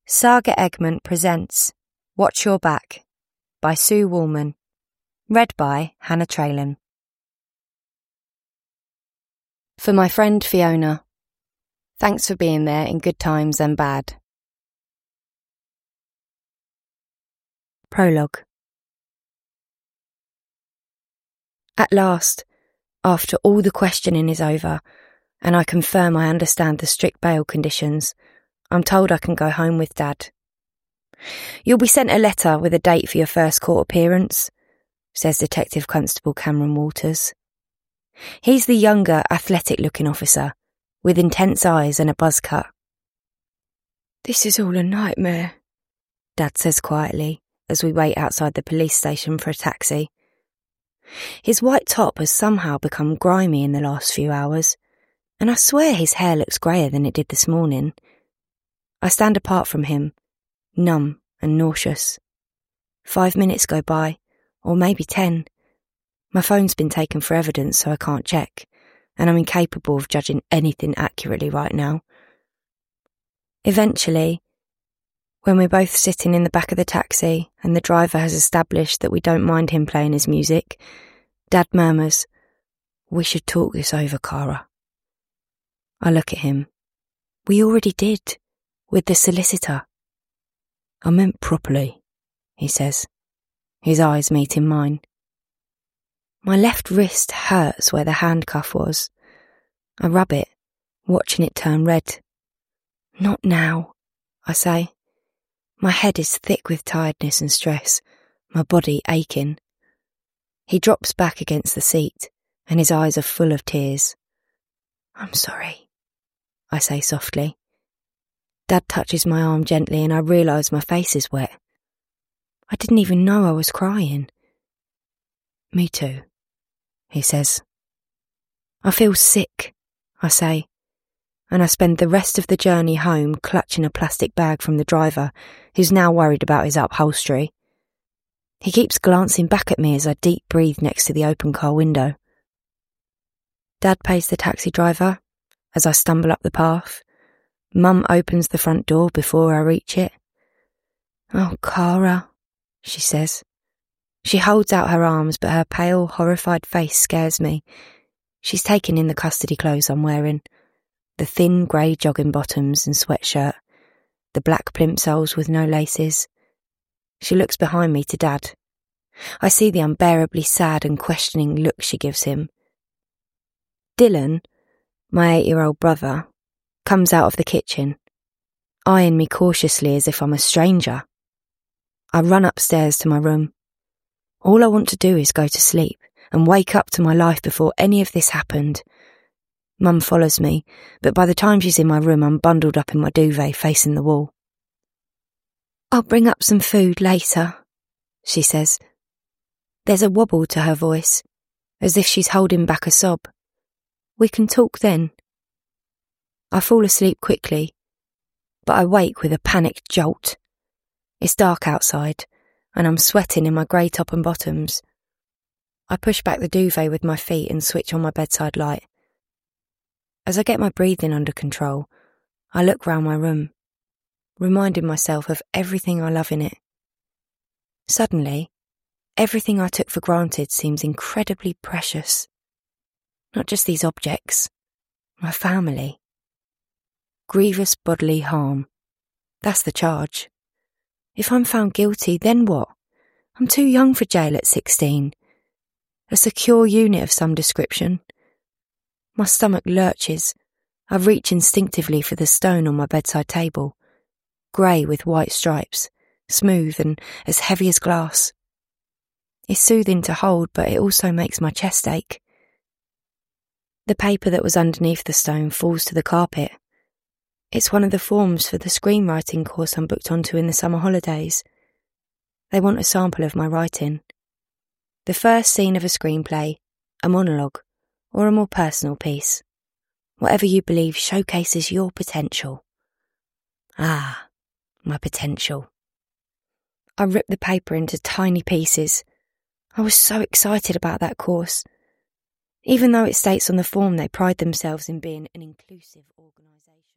Saga Egmont presents Watch Your Back by Sue Woolman. Read by Hannah Traylon. For my friend Fiona. Thanks for being there in good times and bad. Prologue. At last, after all the questioning is over, and I confirm I understand the strict bail conditions, I'm told I can go home with Dad. You'll be sent a letter with a date for your first court appearance, says Detective Constable Cameron Walters. He's the younger, athletic-looking officer, with intense eyes and a buzz cut. This is all a nightmare, Dad says quietly as we wait outside the police station for a taxi. His white top has somehow become grimy in the last few hours, and I swear his hair looks greyer than it did this morning. I stand apart from him, numb and nauseous. 5 minutes go by, or maybe 10. My phone's been taken for evidence, so I can't check, and I'm incapable of judging anything accurately right now. Eventually, when we're both sitting in the back of the taxi and the driver has established that we don't mind him playing his music, Dad murmurs, "We should talk this over, Cara." I look at him. We already did, with the solicitor. I meant properly, he says. His eyes meet in mine. My left wrist hurts where the handcuff was. I rub it, watching it turn red. Not now, I say. My head is thick with tiredness and stress, my body aching. He drops back against the seat, and his eyes are full of tears. I'm sorry, I say softly. Dad touches my arm gently and I realise my face is wet. I didn't even know I was crying. Me too, he says. I feel sick, I say, and I spend the rest of the journey home clutching a plastic bag from the driver, who's now worried about his upholstery. He keeps glancing back at me as I deep breathe next to the open car window. Dad pays the taxi driver as I stumble up the path. Mum opens the front door before I reach it. Oh, Cara, she says. She holds out her arms, but her pale, horrified face scares me. She's taken in the custody clothes I'm wearing. The thin grey jogging bottoms and sweatshirt. The black plimsolls with no laces. She looks behind me to Dad. I see the unbearably sad and questioning look she gives him. Dylan, my 8-year-old brother, comes out of the kitchen, eyeing me cautiously as if I'm a stranger. I run upstairs to my room. All I want to do is go to sleep and wake up to my life before any of this happened. Mum follows me, but by the time she's in my room, I'm bundled up in my duvet facing the wall. I'll bring up some food later, she says. There's a wobble to her voice, as if she's holding back a sob. We can talk then. I fall asleep quickly, but I wake with a panicked jolt. It's dark outside, and I'm sweating in my grey top and bottoms. I push back the duvet with my feet and switch on my bedside light. As I get my breathing under control, I look round my room, reminding myself of everything I love in it. Suddenly, everything I took for granted seems incredibly precious. Not just these objects, my family. Grievous bodily harm. That's the charge. If I'm found guilty, then what? I'm too young for jail at 16. A secure unit of some description. My stomach lurches. I reach instinctively for the stone on my bedside table. Grey with white stripes, smooth and as heavy as glass. It's soothing to hold, but it also makes my chest ache. The paper that was underneath the stone falls to the carpet. It's one of the forms for the screenwriting course I'm booked onto in the summer holidays. They want a sample of my writing. The first scene of a screenplay, a monologue, or a more personal piece. Whatever you believe showcases your potential. Ah, my potential. I ripped the paper into tiny pieces. I was so excited about that course. Even though it states on the form they pride themselves in being an inclusive organisation.